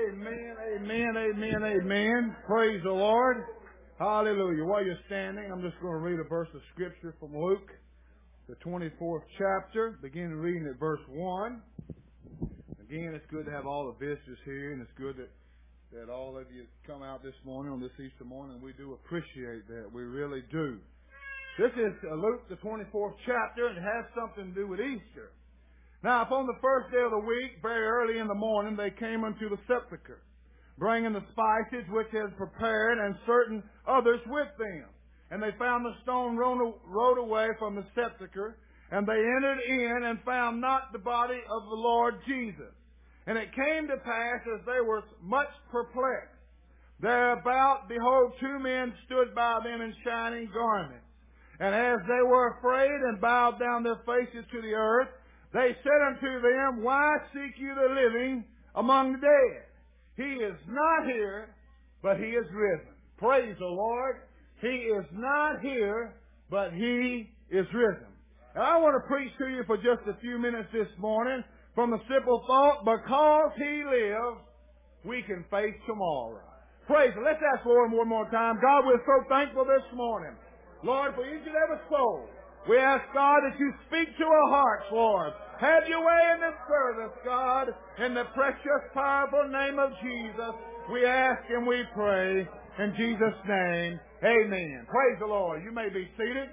Amen, amen, amen, amen. Praise the Lord. Hallelujah. While you're standing, I'm just going to read a verse of Scripture from Luke, the 24th chapter, beginning reading at verse 1. Again, it's good to have all the visitors here, and it's good that all of you come out this morning, on this Easter morning. We do appreciate that. We really do. This is Luke, the 24th chapter, and it has something to do with Easter. Now, upon the first day of the week, very early in the morning, they came unto the sepulchre, bringing the spices which he had prepared, and certain others with them. And they found the stone rolled away from the sepulchre, and they entered in and found not the body of the Lord Jesus. And it came to pass, as they were much perplexed, thereabout, behold, two men stood by them in shining garments. And as they were afraid and bowed down their faces to the earth, they said unto them, Why seek you the living among the dead? He is not here, but he is risen. Praise the Lord. He is not here, but he is risen. And I want to preach to you for just a few minutes this morning from the simple thought, because he lives, we can face tomorrow. Praise him. Let's ask Lord one more time. God, we're so thankful this morning, Lord, for each and every soul. We ask, God, that you speak to our hearts, Lord. Have your way in this service, God. In the precious, powerful name of Jesus, we ask and we pray. In Jesus' name, amen. Praise the Lord. You may be seated.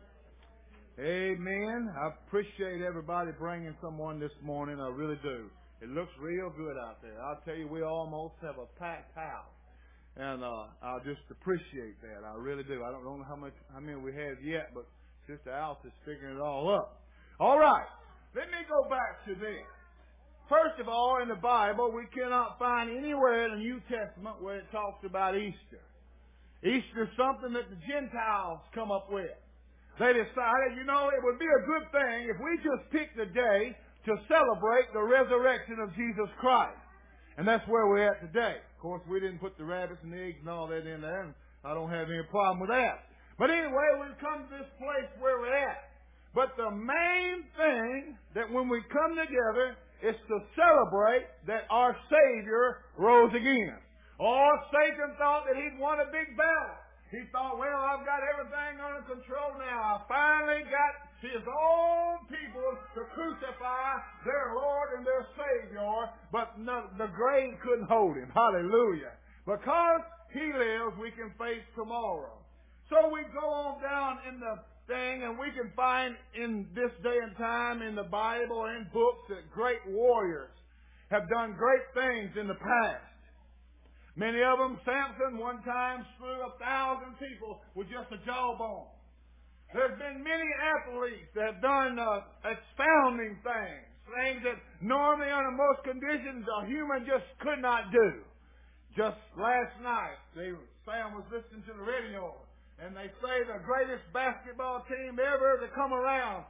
Amen. I appreciate everybody bringing someone this morning. I really do. It looks real good out there. I'll tell you, we almost have a packed house. And I just appreciate that. I really do. I don't know how many we have yet, but Sister Alice is figuring it all up. All right. Let me go back to this. First of all, in the Bible, we cannot find anywhere in the New Testament where it talks about Easter. Easter is something that the Gentiles come up with. They decided, it would be a good thing if we just picked a day to celebrate the resurrection of Jesus Christ. And that's where we're at today. Of course, we didn't put the rabbits and the eggs and all that in there, and I don't have any problem with that. But anyway, we've come to this place where we're at. But the main thing that when we come together is to celebrate that our Savior rose again. Oh, Satan thought that he'd won a big battle. He thought, well, I've got everything under control now. I finally got his own people to crucify their Lord and their Savior. But no, the grave couldn't hold him. Hallelujah. Because he lives, we can face tomorrow. So we go on down in the thing, and we can find in this day and time in the Bible and books that great warriors have done great things in the past. Many of them, Samson one time slew 1,000 people with just a jawbone. There's been many athletes that have done astounding things that normally under most conditions a human just could not do. Just last night, Sam was listening to the radio, and they say the greatest basketball team ever to come around,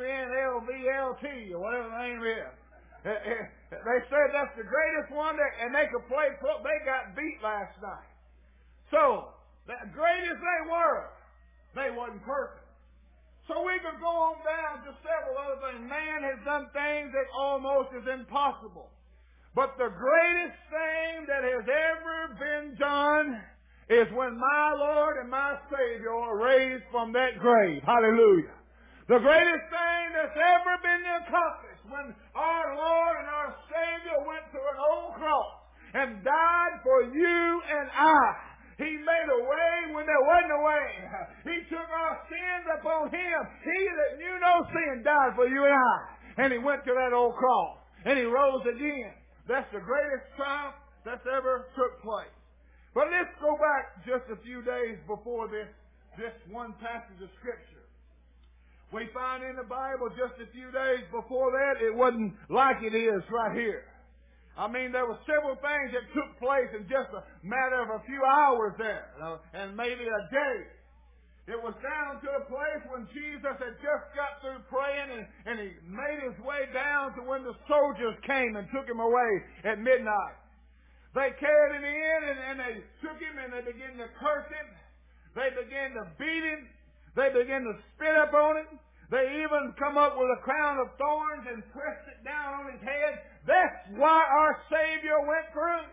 UNLVLT, or whatever the name is. They said that's the greatest one, and they could play football. They got beat last night. So, the greatest they were, they wasn't perfect. So we could go on down to several other things. Man has done things that almost is impossible. But the greatest thing that has ever been done is when my Lord and my Savior are raised from that grave. Hallelujah. The greatest thing that's ever been accomplished when our Lord and our Savior went to an old cross and died for you and I. He made a way when there wasn't a way. He took our sins upon him. He that knew no sin died for you and I. And he went to that old cross. And he rose again. That's the greatest triumph that's ever took place. But let's go back just a few days before this one passage of Scripture. We find in the Bible just a few days before that, it wasn't like it is right here. I mean, there were several things that took place in just a matter of a few hours there, and maybe a day. It was down to a place when Jesus had just got through praying, and he made his way down to when the soldiers came and took him away at midnight. They carried him in, and they took him, and they began to curse him. They began to beat him. They began to spit up on him. They even come up with a crown of thorns and pressed it down on his head. That's why our Savior went through.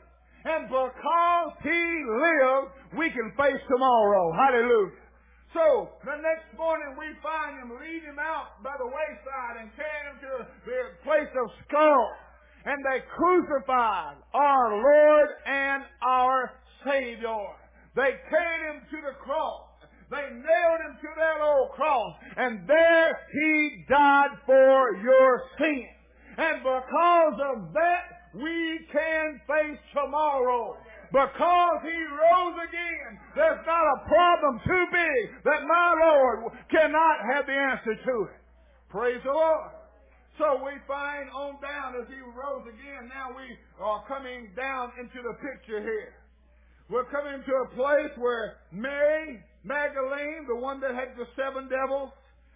And because He lives, we can face tomorrow. Hallelujah. So, the next morning we find him, lead him out by the wayside and carry him to the place of skull. And they crucified our Lord and our Savior. They carried him to the cross. They nailed him to that old cross. And there he died for your sin. And because of that, we can face tomorrow. Because He rose again, there's not a problem too big that my Lord cannot have the answer to it. Praise the Lord. So we find on down as He rose again, now we are coming down into the picture here. We're coming to a place where Mary Magdalene, the one that had the 7 devils,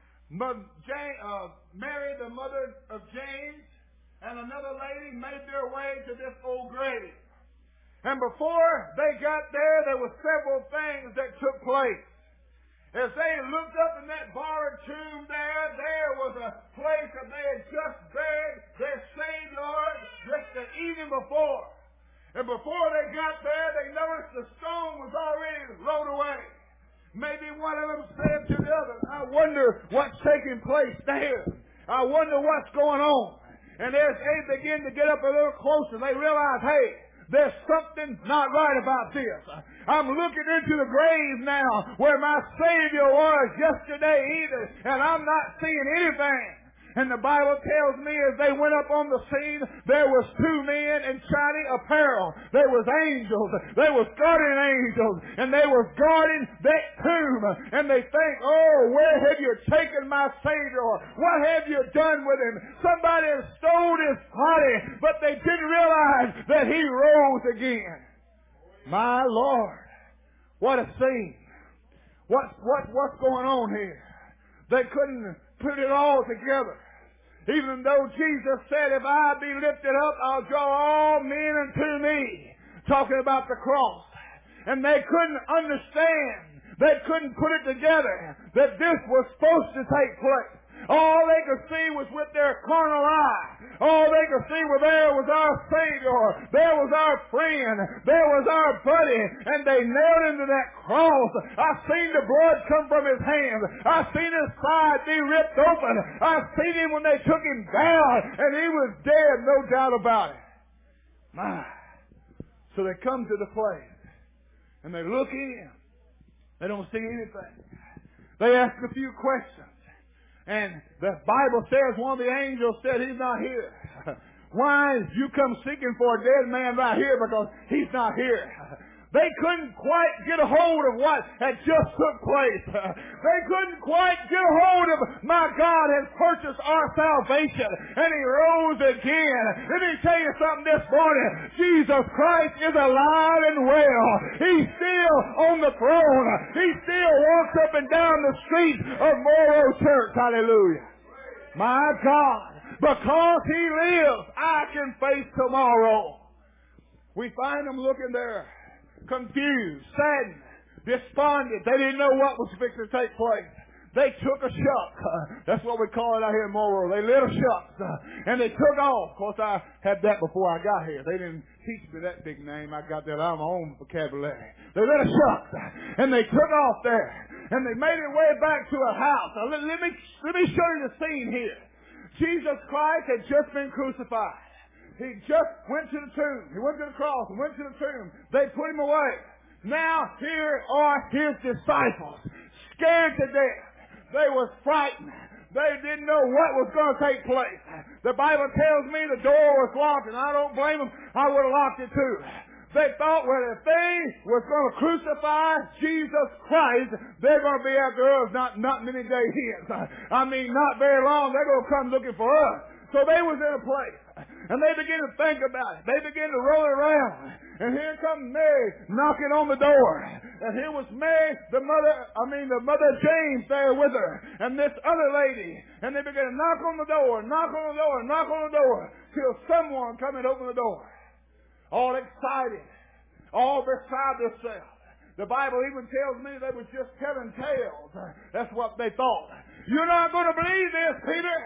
Mary, the mother of James, and another lady made their way to this old grave. And before they got there were several things that took place. As they looked up in that borrowed tomb there was a place that they had just buried their Savior just the evening before. And before they got there, they noticed the stone was already rolled away. Maybe one of them said to the other, I wonder what's taking place there. I wonder what's going on. And as they begin to get up a little closer, they realize, hey, there's something not right about this. I'm looking into the grave now where my Savior was yesterday either, and I'm not seeing anything. And the Bible tells me as they went up on the scene, there was 2 men in shiny apparel. There was angels. They was guardian angels. And they was guarding that tomb. And they think, oh, where have you taken my Savior? What have you done with him? Somebody has stole his body. But they didn't realize that he rose again. My Lord. What a scene. What's going on here? They couldn't put it all together. Even though Jesus said, if I be lifted up, I'll draw all men unto me. Talking about the cross. And they couldn't understand. They couldn't put it together that this was supposed to take place. All they could see was with their carnal eye. All they could see there was our Savior. There was our friend. There was our buddy. And they nailed him to that cross. I seen the blood come from his hands. I seen his side be ripped open. I seen him when they took him down. And he was dead, no doubt about it. My. So they come to the place. And they look in. They don't see anything. They ask a few questions. And the Bible says one of the angels said he's not here. Why you come seeking for a dead man right here? Because he's not here. They couldn't quite get a hold of what had just took place. They couldn't quite get a hold of, my God has purchased our salvation and He rose again. Let me tell you something this morning. Jesus Christ is alive and well. He's still on the throne. He still walks up and down the streets of Morrow Church. Hallelujah. My God, because He lives, I can face tomorrow. We find them looking there, confused, saddened, despondent. They didn't know what was fixing to take place. They took a shuck. That's what we call it out here in Morrow. They lit a shuck. And they took off. Of course, I had that before I got here. They didn't teach me that big name. I got that out of my own vocabulary. They lit a shuck. And they took off there. And they made their way back to a house. Now, let me show you the scene here. Jesus Christ had just been crucified. He just went to the tomb. He went to the cross and went to the tomb. They put him away. Now here are his disciples, scared to death. They was frightened. They didn't know what was going to take place. The Bible tells me the door was locked, and I don't blame them. I would have locked it too. They thought, well, if they was going to crucify Jesus Christ, they're going to be after us not many days hence. I mean, not very long. They're going to come looking for us. So they was in a place. And they began to think about it. They began to roll around. And here comes Mary knocking on the door. And here was Mary, the mother of James there with her. And this other lady. And they began to knock on the door, knock on the door, knock on the door. Till someone come and open the door. All excited. All beside themselves. The Bible even tells me they were just telling tales. That's what they thought. You're not going to believe this, Peter.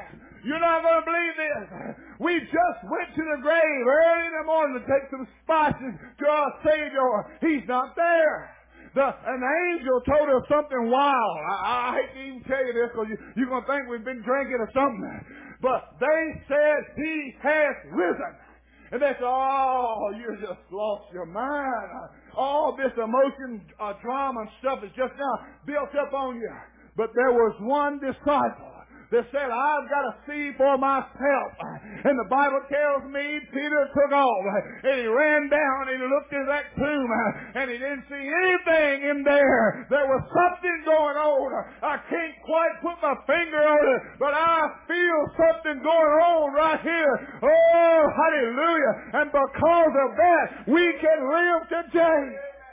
You're not going to believe this. We just went to the grave early in the morning to take some spices to our Savior. He's not there. An angel told us something wild. I hate to even tell you this because you're going to think we've been drinking or something. But they said He has risen. And they said, oh, you just lost your mind. All this emotion, drama and stuff is just now built up on you. But there was one disciple that said, I've got to see for myself. And the Bible tells me Peter took off and he ran down and he looked in that tomb and he didn't see anything in there. There was something going on. I can't quite put my finger on it, but I feel something going on right here. Oh, hallelujah. And because of that, we can live today.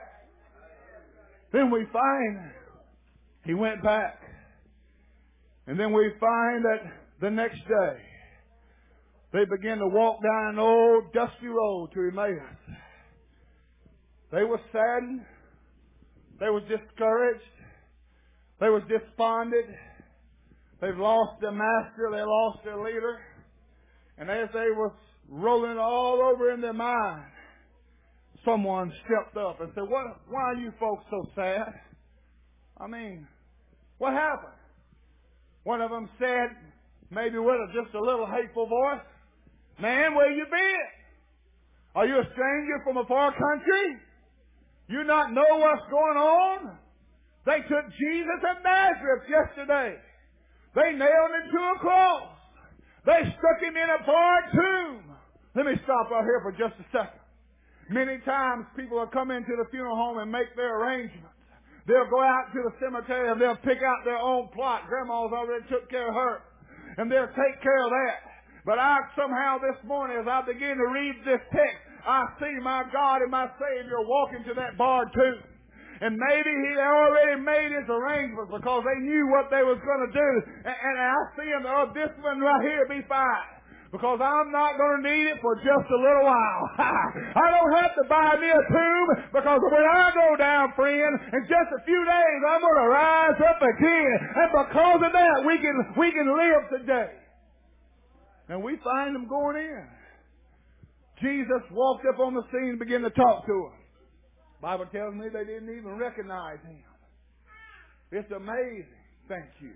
Then we find he went back. And then we find that the next day, they began to walk down an old dusty road to Emmaus. They were saddened. They were discouraged. They were despondent. They've lost their master. They lost their leader. And as they were rolling all over in their mind, someone stepped up and said, why are you folks so sad? I mean, what happened? One of them said, maybe with just a little hateful voice, man, where you been? Are you a stranger from a far country? You not know what's going on? They took Jesus of Nazareth yesterday. They nailed him to a cross. They stuck him in a barred tomb. Let me stop right here for just a second. Many times people will come into the funeral home and make their arrangements. They'll go out to the cemetery and they'll pick out their own plot. Grandma's already took care of her. And they'll take care of that. But I somehow this morning, as I begin to read this text, I see my God and my Savior walking to that barred tomb. And maybe He already made His arrangements because they knew what they was going to do. And I see Him, this one right here be fine. Because I'm not going to need it for just a little while. I don't have to buy me a tomb because when I go down, friend, in just a few days, I'm going to rise up again. And because of that, we can live today. And we find them going in. Jesus walked up on the scene and began to talk to them. The Bible tells me they didn't even recognize Him. It's amazing. Thank you.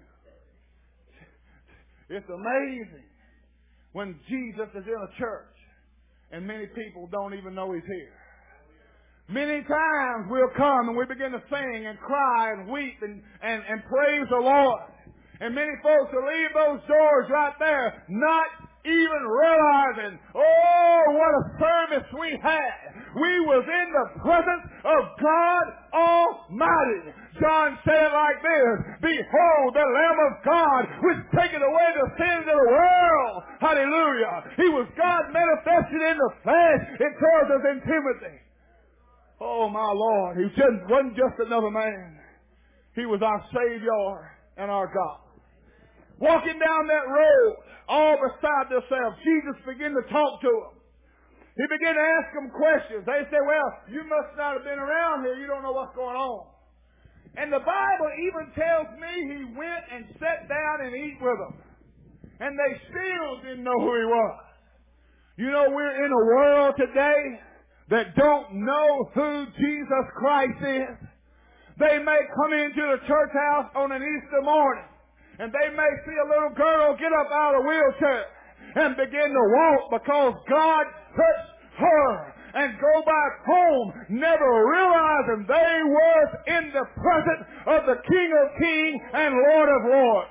It's amazing when Jesus is in a church and many people don't even know He's here. Many times we'll come and we begin to sing and cry and weep and praise the Lord. And many folks will leave those doors right there not even realizing, oh, what a service we had. We was in the presence of God Almighty. John said it like this, behold the Lamb of God which taketh away the sins of the world. Hallelujah. He was God manifested in the flesh. It tells us in Timothy. Oh my Lord, He wasn't just another man. He was our Savior and our God. Walking down that road, all beside themselves, Jesus began to talk to them. He began to ask them questions. They said, well, you must not have been around here. You don't know what's going on. And the Bible even tells me He went and sat down and ate with them. And they still didn't know who He was. You know, we're in a world today that don't know who Jesus Christ is. They may come into the church house on an Easter morning, and they may see a little girl get up out of a wheelchair and begin to walk because God touched her, and go back home never realizing they was in the presence of the King of Kings and Lord of Lords.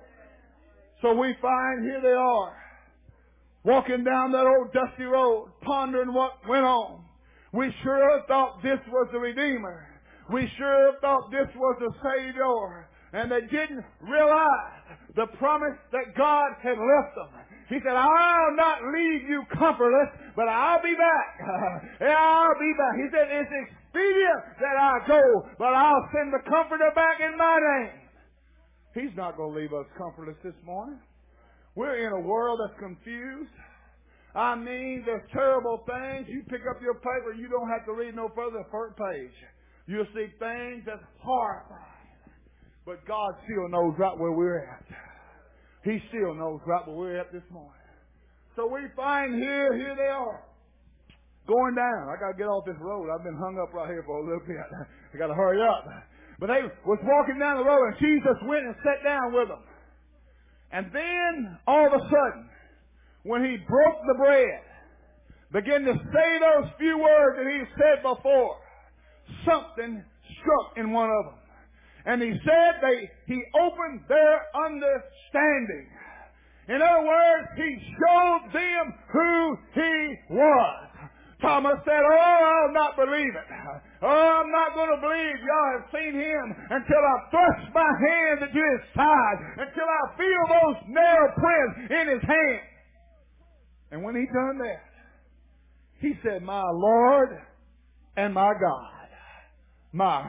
So we find here they are, walking down that old dusty road, pondering what went on. We sure thought this was the Redeemer. We sure thought this was the Savior. And they didn't realize the promise that God had left them. He said, I'll not leave you comfortless, but I'll be back. I'll be back. He said, it's expedient that I go, but I'll send the Comforter back in my name. He's not going to leave us comfortless this morning. We're in a world that's confused. I mean, there's terrible things. You pick up your paper, you don't have to read no further than the first page. You'll see things that's horrifying. But God still knows right where we're at. He still knows right where we're at this morning. So we find here they are, going down. I got to get off this road. I've been hung up right here for a little bit. I got to hurry up. But they was walking down the road, and Jesus went and sat down with them. And then, all of a sudden, when he broke the bread, began to say those few words that he said before, something struck in one of them. And he said he opened their understanding. In other words, he showed them who he was. Thomas said, I'll not believe it. I'm not going to believe y'all have seen him until I thrust my hand into his side, until I feel those nail prints in his hand. And when he done that, he said, my Lord and my God.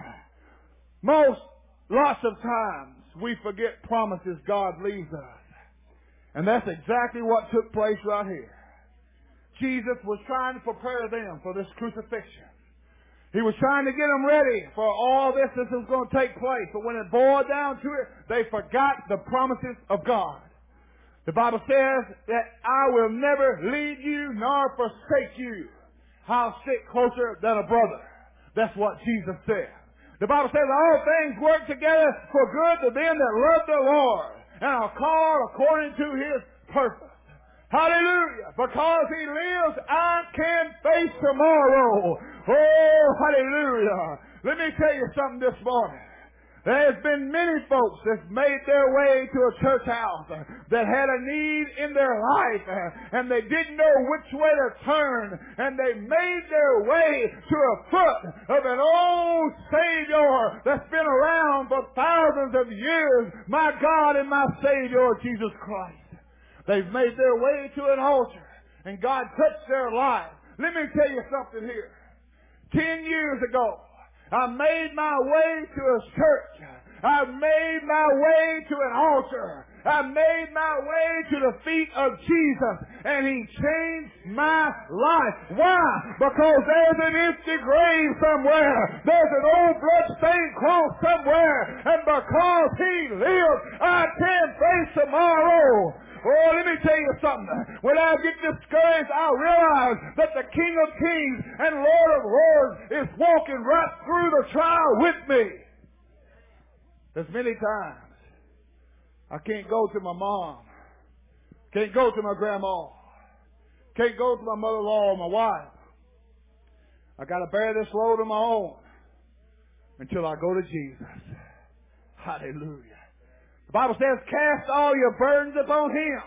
Lots of times we forget promises God leaves us. And that's exactly what took place right here. Jesus was trying to prepare them for this crucifixion. He was trying to get them ready for all this was going to take place. But when it boiled down to it, they forgot the promises of God. The Bible says that I will never leave you nor forsake you. I'll stick closer than a brother. That's what Jesus said. The Bible says all things work together for good to them that love the Lord and are called according to his purpose. Hallelujah. Because he lives, I can face tomorrow. Oh, hallelujah. Let me tell you something this morning. There's been many folks that's made their way to a church house that had a need in their life and they didn't know which way to turn, and they made their way to a foot of an old Savior that's been around for thousands of years, my God and my Savior, Jesus Christ. They've made their way to an altar and God touched their life. Let me tell you something here. 10 years ago, I made my way to a church. I made my way to an altar. I made my way to the feet of Jesus, and he changed my life. Why? Because there's an empty grave somewhere. There's an old blood-stained cross somewhere, and because he lives, I can face tomorrow. Oh, let me tell you something. When I get discouraged, I realize that the King of Kings and Lord of Lords is walking right through the trial with me. There's many times I can't go to my mom, can't go to my grandma, can't go to my mother-in-law or my wife. I got to bear this load on my own until I go to Jesus. Hallelujah. The Bible says, cast all your burdens upon him.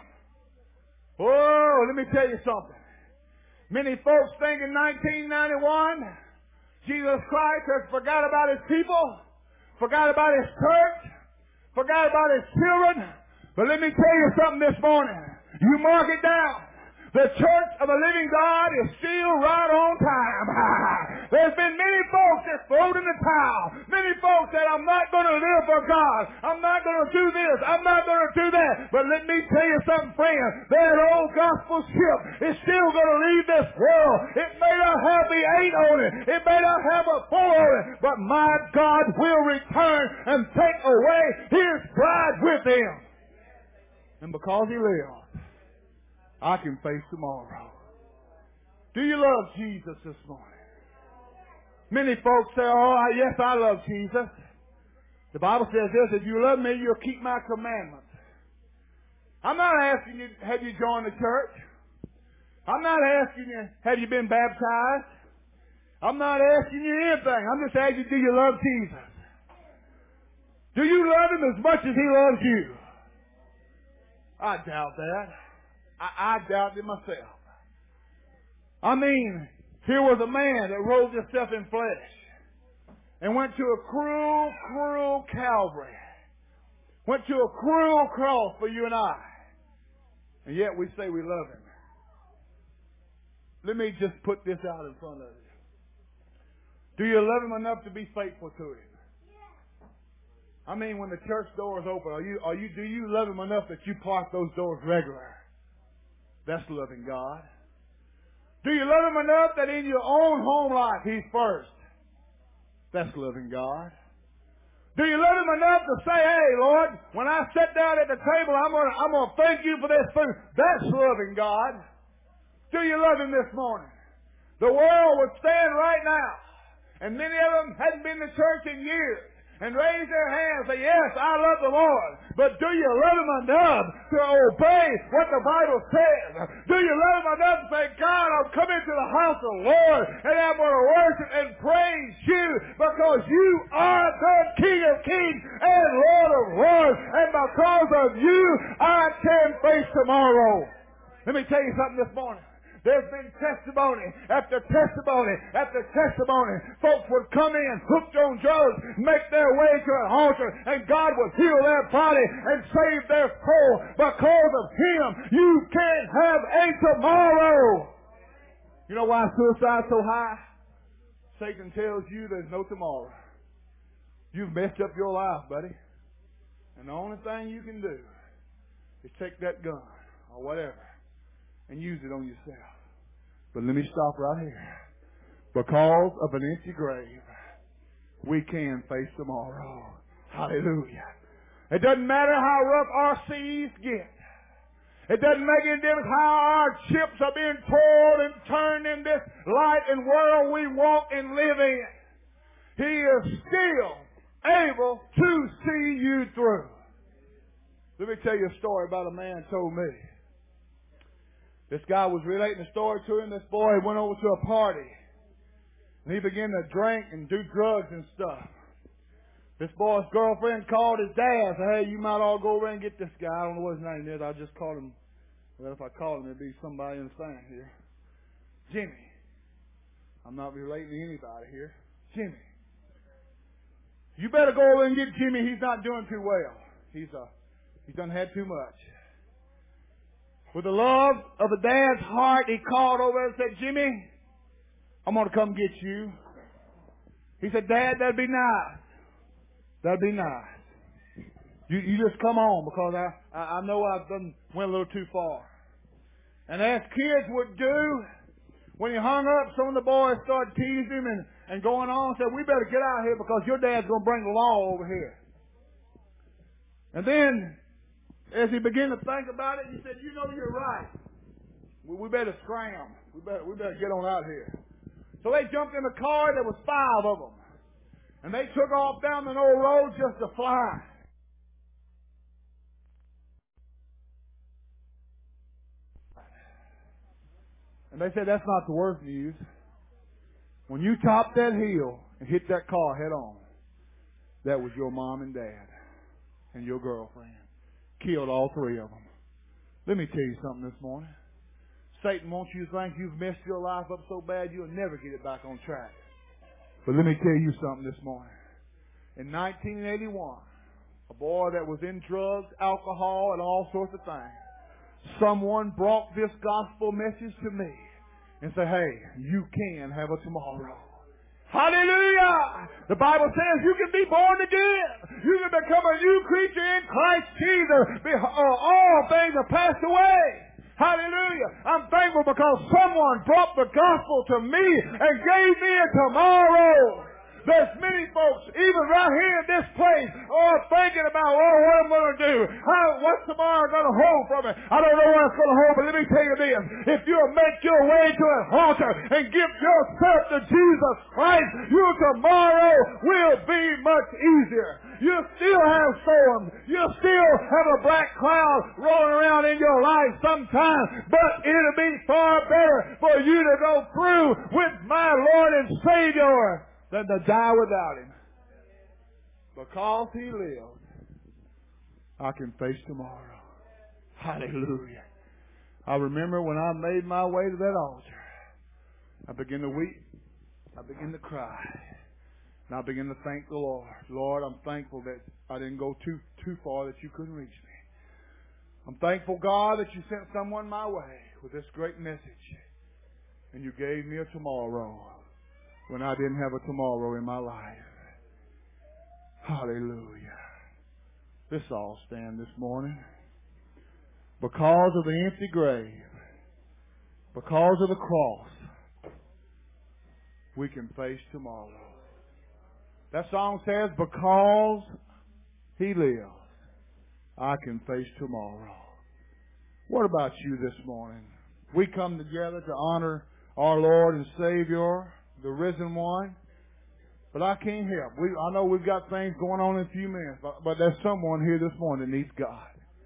Oh, let me tell you something. Many folks think in 1991, Jesus Christ has forgot about his people, forgot about his church, forgot about his children. But let me tell you something this morning. You mark it down. The church of the living God is still right on time. There's been many folks that thrown in the towel. Many folks that I'm not going to live for God. I'm not going to do this. I'm not going to do that. But let me tell you something, friend. That old gospel ship is still going to leave this world. It may not have the 8 on it. It may not have a 4 on it. But my God will return and take away his bride with him. And because he lives, I can face tomorrow. Do you love Jesus this morning? Many folks say, yes, I love Jesus. The Bible says this, if you love me, you'll keep my commandments. I'm not asking you, have you joined the church? I'm not asking you, have you been baptized? I'm not asking you anything. I'm just asking you, do you love Jesus? Do you love him as much as he loves you? I doubt that. I doubt it myself. I mean, here was a man that robed himself in flesh and went to a cruel, cruel Calvary. Went to a cruel cross for you and I. And yet we say we love him. Let me just put this out in front of you. Do you love him enough to be faithful to him? I mean, when the church doors open, do you love him enough that you park those doors regular? That's loving God. Do you love him enough that in your own home life he's first? That's loving God. Do you love Him enough to say, hey, Lord, when I sit down at the table, I'm gonna thank you for this food? That's loving God. Do you love Him this morning? The world would stand right now, and many of them hadn't been to church in years, and raise their hands and say, yes, I love the Lord. But do you love Him enough to obey what the Bible says? Do you love Him enough to say, God, I'm coming to the house of the Lord, and I'm going to worship and praise you because you are the King of kings and Lord of lords, and because of you, I can face tomorrow. Let me tell you something this morning. There's been testimony after testimony after testimony. Folks would come in hooked on drugs, make their way to an altar, and God would heal their body and save their soul. Because of Him, you can't have a tomorrow. You know why suicide's so high? Satan tells you there's no tomorrow. You've messed up your life, buddy. And the only thing you can do is take that gun or whatever and use it on yourself. But let me stop right here. Because of an empty grave, we can face tomorrow. Hallelujah. It doesn't matter how rough our seas get. It doesn't make any difference how our ships are being toiled and turned in this light and world we walk and live in. He is still able to see you through. Let me tell you a story about a man told me. This guy was relating a story to him. This boy went over to a party, and he began to drink and do drugs and stuff. This boy's girlfriend called his dad and said, hey, you might all go over and get this guy. I don't know what his name is. I just called him. Well, if I call him, it'd be somebody in the stand here. Jimmy. I'm not relating to anybody here. Jimmy. You better go over and get Jimmy. He's not doing too well. He's done had too much. With the love of a dad's heart, he called over and said, Jimmy, I'm going to come get you. He said, Dad, that'd be nice. That'd be nice. You just come on because I know I've went a little too far. And as kids would do, when he hung up, some of the boys started teasing him and going on, said, we better get out of here because your dad's going to bring the law over here. And then, as he began to think about it, he said, you know, you're right. We better scram. We better get on out here. So they jumped in a car. There was 5 of them. And they took off down the old road just to fly. And they said, that's not the worst news. When you topped that hill and hit that car head on, that was your mom and dad and your girlfriend. Killed all 3 of them. Let me tell you something this morning. Satan wants you to think you've messed your life up so bad you'll never get it back on track. But let me tell you something this morning. In 1981, a boy that was in drugs, alcohol, and all sorts of things, someone brought this gospel message to me and said, hey, you can have a tomorrow. Hallelujah! The Bible says you can be born again. You can become a new creature in Christ Jesus. All things are passed away. Hallelujah. I'm thankful because someone brought the gospel to me and gave me a tomorrow. There's many folks, even right here in this place, thinking about, what I'm going to do. What's tomorrow going to hold for me? I don't know what it's going to hold, but let me tell you this. If you'll make your way to an altar and give yourself to Jesus Christ, your tomorrow will be much easier. You'll still have storms. You'll still have a black cloud rolling around in your life sometimes, but it'll be far better for you to go through with my Lord and Savior than to die without Him. Because He lives, I can face tomorrow. Hallelujah. I remember when I made my way to that altar, I began to weep. I began to cry. And I began to thank the Lord. Lord, I'm thankful that I didn't go too far that you couldn't reach me. I'm thankful, God, that you sent someone my way with this great message. And you gave me a tomorrow when I didn't have a tomorrow in my life. Hallelujah. Let's all stand this morning. Because of the empty grave, because of the cross, we can face tomorrow. That song says, because He lives, I can face tomorrow. What about you this morning? We come together to honor our Lord and Savior, the risen one. But I can't help. I know we've got things going on in a few minutes, but there's someone here this morning that needs God.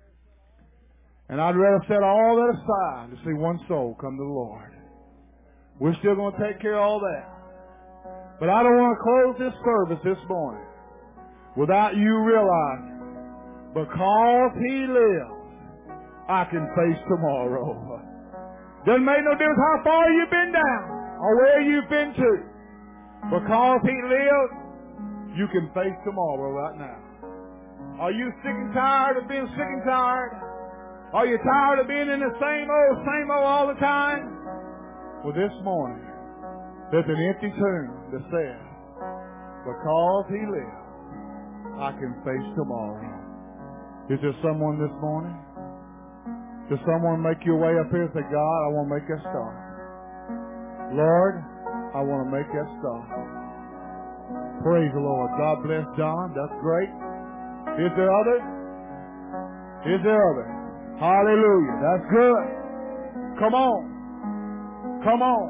And I'd rather set all that aside to see one soul come to the Lord. We're still going to take care of all that. But I don't want to close this service this morning without you realizing, because He lives, I can face tomorrow. Doesn't make no difference how far you've been down or where you've been to. Because He lives, you can face tomorrow right now. Are you sick and tired of being sick and tired? Are you tired of being in the same old all the time? Well, this morning, there's an empty tomb that says, because He lives, I can face tomorrow. Is there someone this morning? Does someone make your way up here and say, God, I want to make that start. Lord, I want to make that start. Praise the Lord. God bless John. That's great. Is there others? Is there others? Hallelujah. That's good. Come on. Come on.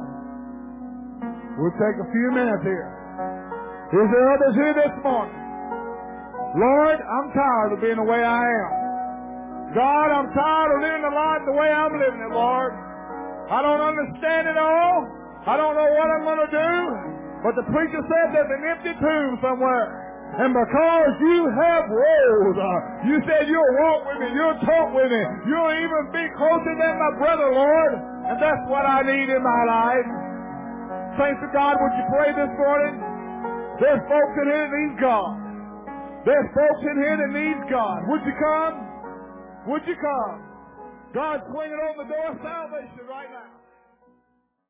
We'll take a few minutes here. Is there others here this morning? Lord, I'm tired of being the way I am. God, I'm tired of living the life the way I'm living it, Lord. I don't understand it all. I don't know what I'm going to do. But the preacher said there's an empty tomb somewhere. And because you have rose, you said you'll walk with me, you'll talk with me, you'll even be closer than my brother, Lord. And that's what I need in my life. Saints of God, would you pray this morning? There's folks in here that need God. There's folks in here that need God. Would you come? Would you come? God's swinging on the door of salvation right now.